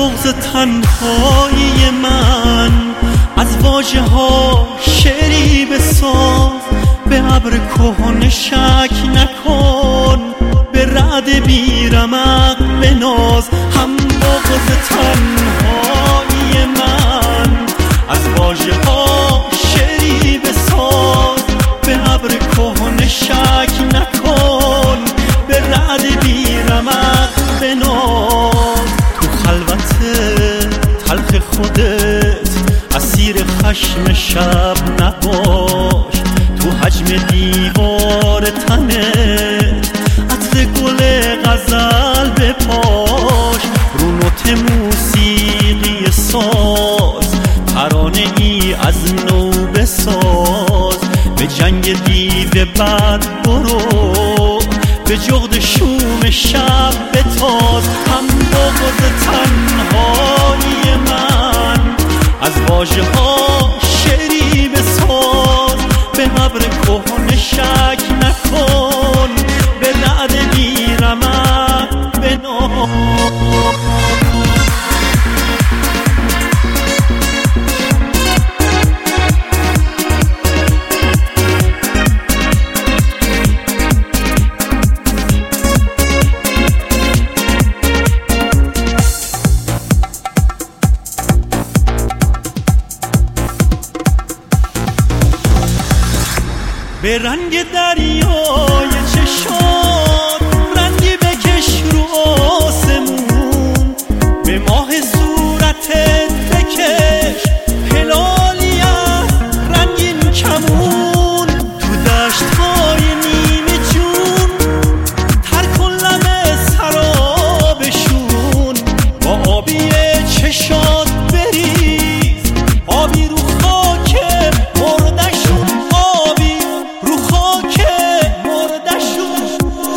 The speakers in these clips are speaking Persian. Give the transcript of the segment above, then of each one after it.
بغض تنهایی من، از واژه ها شعری بساز، به ابر کهنه شک نکن، به رعد بیرمق بناز. هم بغض تنهایی من، از واژه ها شعری بساز، به ابر کهنه شک نکن، به رعد بیرمق بناز. تو خلوت تلخ خودت اسیر خشم شب نباش، تو حجم دیوار تنت عطر گل غزل بپاش. رو نوت موسیقی ساز، ترانه ای از نو بساز. به جنگ دیو بد برو، به جغد شوم شب بتاز. هم بغض تنهایی من، از واژه ها شعری بساز، به ابر کهنه شک نکن، به رعد بیرمق بناز. به رنگ دریای چشات رنگی بکش رو آسمون، به ماه صورتت بکش هلالی از رنگین کمون. تو دشت‌های نیمه جون تر کن لب سرابشون، با آبی چشات بریز آبی رو خاک مردشون، آبی رو خاک مردشون.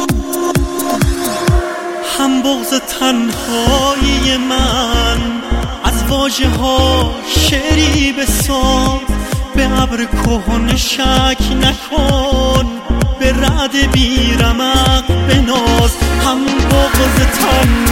هم بغض تنهایی من، از واژه ها شعری بساز، به ابر کهنه شک نکن، به رعد بیرمق بناز. هم بغض تنهایی